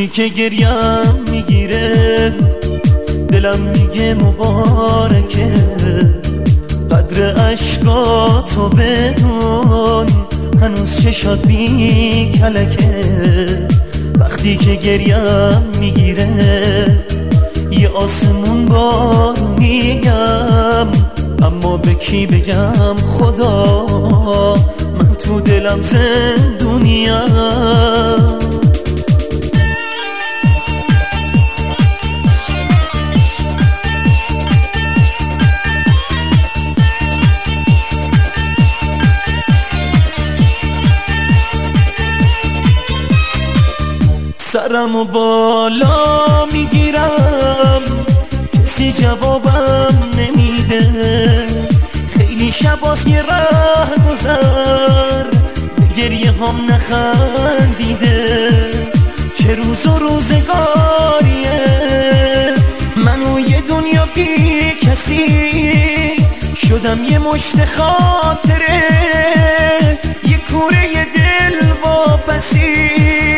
وقتی که گریم میگیره دلم میگه مبارکه، قدر عشقاتو بدون هنوز چشات بی کلکه. وقتی که گریم میگیره یه آسمون بارو میگم، اما به کی بگم خدا من تو دلم زندونیم. سرمو بالا میگیرم کسی جوابم نمیده، خیلی شباست یه ره گذر به گریه هم نخندیده. چه روز و روزگاریه من و یه دنیا بی کسی، شدم یه مشت خاطره یه کوره یه دل واپسی.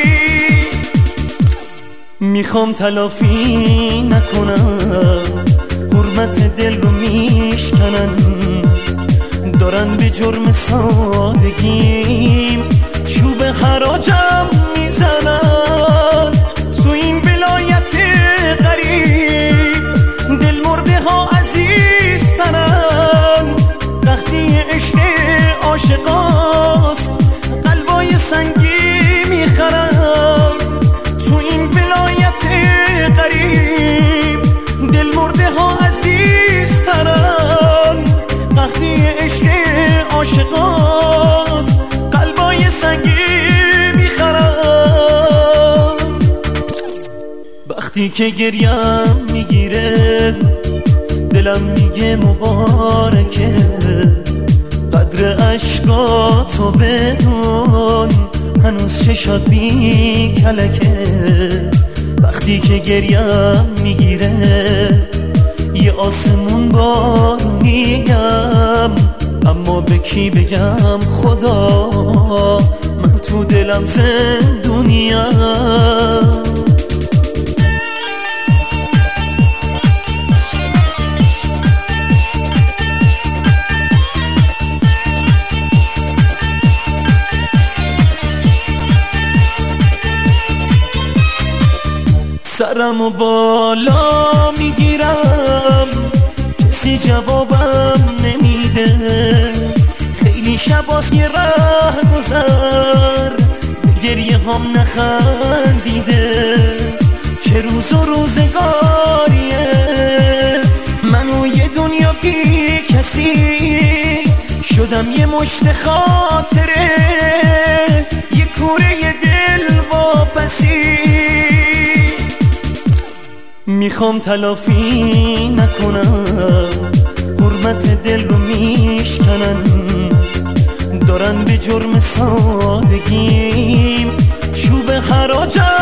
میخوام تلافی نکنم حرمت دل رو میشکنن، دارن به جرم سادگیم چوب حراجم میزنن. تو این ولایت غریب دل مرده ها عزیزترن، وقتی عشق عاشقاست قلبای سنگی میخرن. تو این ولایت غریب دل مرده ها عزیزترن، وقتی عشق عاشقاست قلبای سنگی میخرن. وقتی که گریم میگیره دلم میگه مبارکه، قدر عشقاتو بدون هنوز چشات بی کلکه. وقتی که گریم میگیره یه آسمون بارو میگم، اما به کی بگم خدا من تو دلم زندونیم. سرمو بالا میگیرم کسی جوابم نمیده، خیلی شباست یه ره گذر به گریه هم نخندیده. چه روز و روزگاریه من و یه دنیا بی کسی، شدم یه مشت خاطره یه کوره یه دل واپسی. میخوام تلافی نکنم حرمت دل رو میشکنن، دارن به جرم سادگیم چوب حراجم